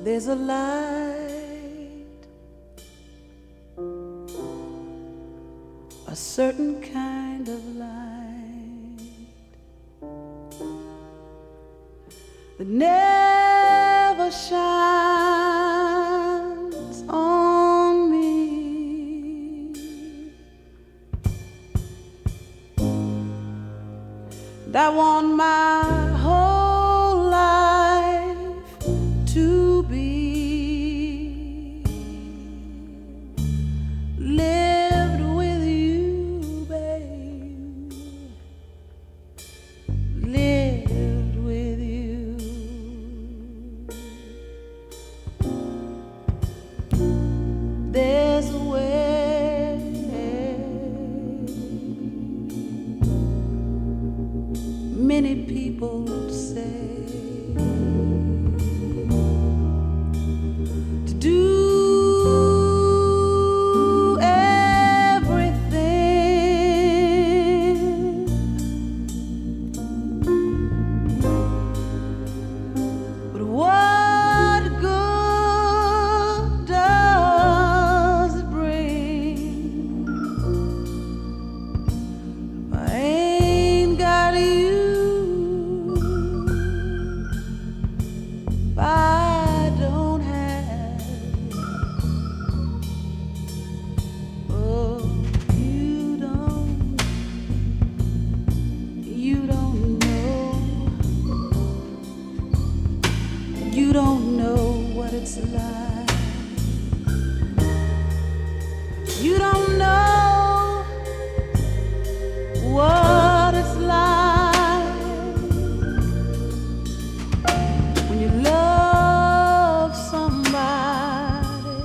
There's a light, a certain kind of light that never shines on me, and I want my whole life to be lived with you, babe, lived with you. There's a way many people say to do everything, but what good does it bring if I ain't got you? If I don't have you, oh, you don't know what it's like. You don't know what it's like when you love somebody,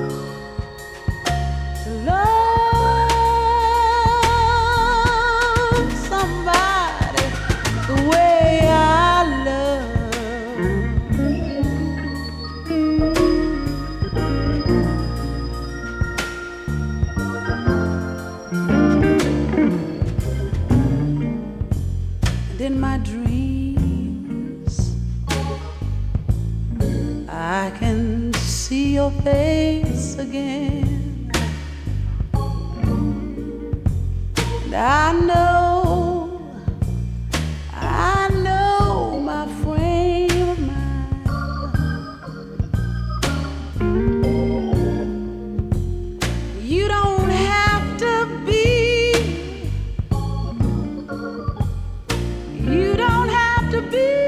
to love somebody the way I love. And in my dreams, I can see your face again, and I know my frame of mind. You don't have to be, you don't have to be